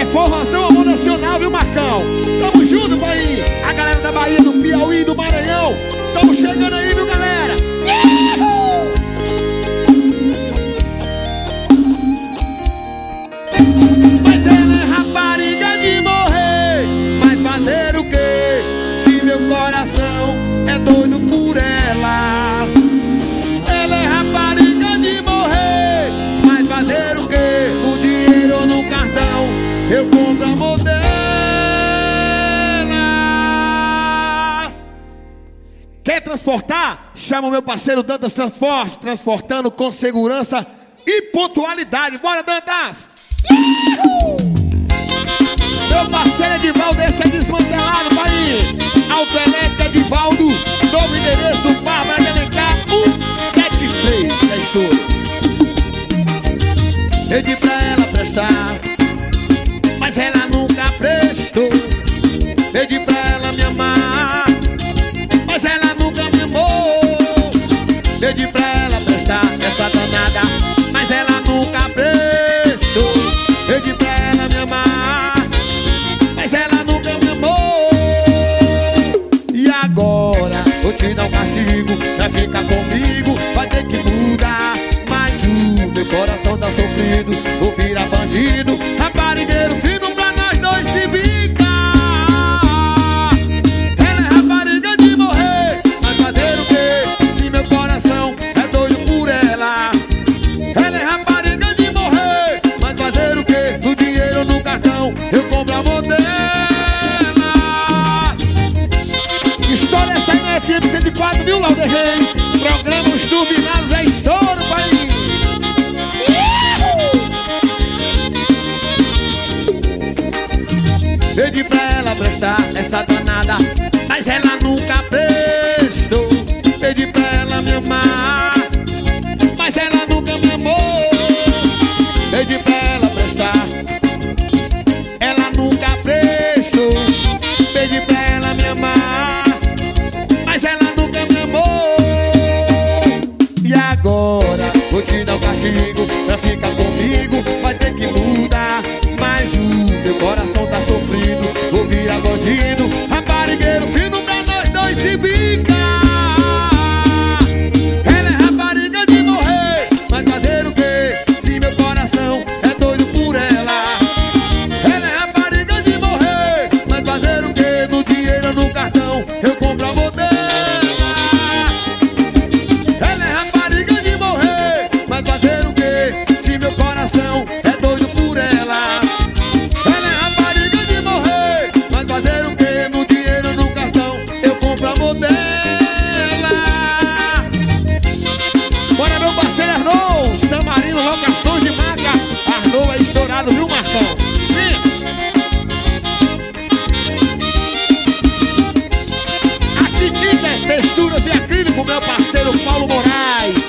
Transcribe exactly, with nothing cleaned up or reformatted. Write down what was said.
forrozão, amor nacional, viu, Marcão? Tamo junto, Bahia. A galera da Bahia, do Piauí, do Maranhão. Tamo chegando aí, viu, galera? Uhul! Mas ela é rapariga de morrer. Mas fazer o quê? Se meu coração é doido por ela. Ela é rapariga de morrer. Mas fazer o quê? No dinheiro ou no cartão eu compro amor dela. Quer transportar? Chama o meu parceiro Dantas Transporte. Transportando com segurança e pontualidade. Bora, Dantas! Uhul! Meu parceiro Edivaldo, esse é desmantelado, país. Autoelétrica Edivaldo, novo endereço do Bárbara de Alencar cento e setenta e três. É estudo. Pedi pra ela prestar, mas ela nunca prestou. Pedi pra ela me amar, mas ela nunca me amou. Pedi pra ela prestar, essa danada, mas ela nunca prestou. Pedi pra ela me amar, mas ela nunca me amou. E agora vou te dar um castigo pra ficar comigo. Vai ter que mudar, mas o meu coração tá sofrido. Vou virar bandido, raparigueiro fino pra nós dois se bicar. Ela é rapariga de morrer, mas fazer o quê? Se meu coração é doido por ela. Ela é rapariga de morrer, mas fazer o quê? No dinheiro ou no cartão eu compro amor dela. História essa aí na F M cento e quatro, viu, Lauder Reis? Programa Os Turbinados é estouro, país. Pedi pra ela prestar essa danada, mas ela nunca prestou. Pedi pra ela me amar, mas ela nunca me amou. Pedi pra ela prestar, ela nunca prestou. Pedi pra ela me amar, mas ela nunca me amou. E agora vou te dar um castigo pra ficar comigo. Vai ter que mudar, mas o meu coração tá sofrido. Vou virar bandido, raparigueiro fino pra nós dois se bicar. Ela é rapariga de morrer, mas fazer o quê? Se meu coração é doido por ela. Ela é rapariga de morrer, mas fazer o quê? No dinheiro ou no cartão eu compro amor dela. Ela é rapariga de morrer, mas fazer o quê? Se meu coração é doido por ela. Ela é rapariga de morrer, mas fazer o quê? No dinheiro ou no cartão eu compro amor dela. Bora, meu parceiro Arnold, San Marino, locações de marca. Arnold é estourado, viu, Marcão? Isso. Aqui tinta, texturas e acrílico, meu parceiro Paulo Moraes.